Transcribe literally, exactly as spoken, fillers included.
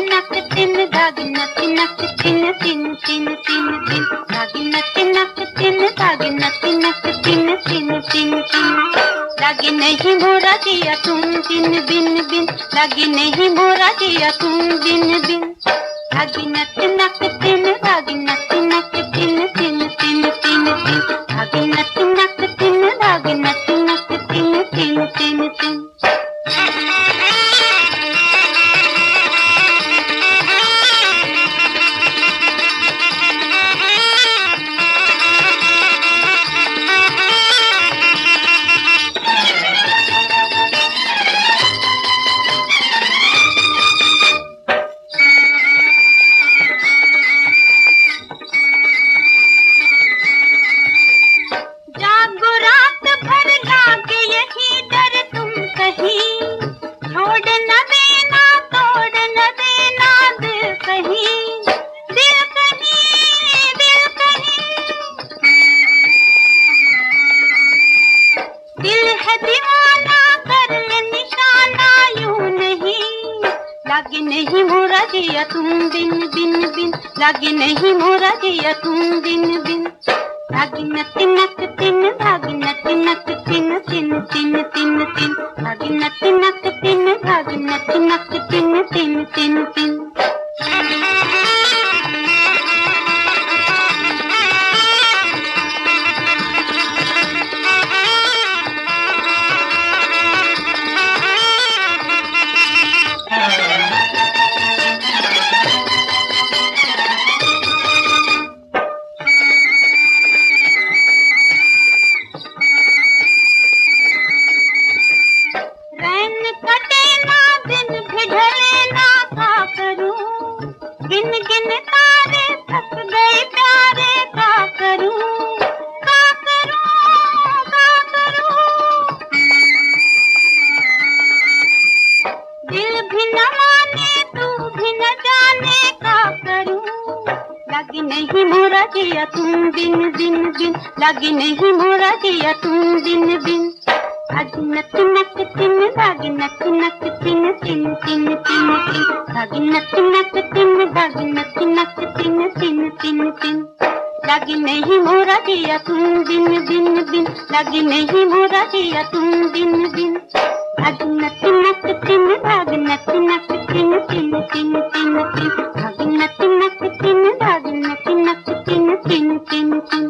नक तिन धागे नक नक तिन तिन तिन तिन तिन धागे नक नक तिन धागे नक नक तिन तिन तिन तिन लागे नहीं मोरा जिया तुम बिन बिन बिन लागे नहीं मोरा जिया तुम बिन बिन धागे नक नक तिन धागे नक नक तिन तिन तिन तिन तिन धागे नक नक तिन धागे नक नक तिन तिन तिन तिन लागे नहीं मोरा जिया तुम बिन बिन बिन लागे नहीं मोरा जिया तुम बिन बिन धागे नक नक तिन धागे नक नक तिन तिन तिन तिन तिन धागे नक नक तिन धागे नक नक तिन तिन तिन तिन गिन गिन तारे थक गए प्यारे का करूं का करूं का करूं दिल भी न माने तू भी न जाने का करूं लागे नहीं मोरा जिया तुम बिन बिन बिन लागे नहीं मोरा जिया तुम बिन बिन धागे नक नक तिन धागे नक नक तिन तिन तिन तिन तिन धागे नक नक तिन धागे नक नक तिन तिन तिन तिन लागे नहीं मोरा जिया तुम बिन बिन बिन लागे नहीं मोरा जिया तुम बिन बिन धागे नक नक तिन धागे नक नक तिन तिन तिन तिन तिन धागे नक नक तिन धागे नक नक तिन तिन तिन तिन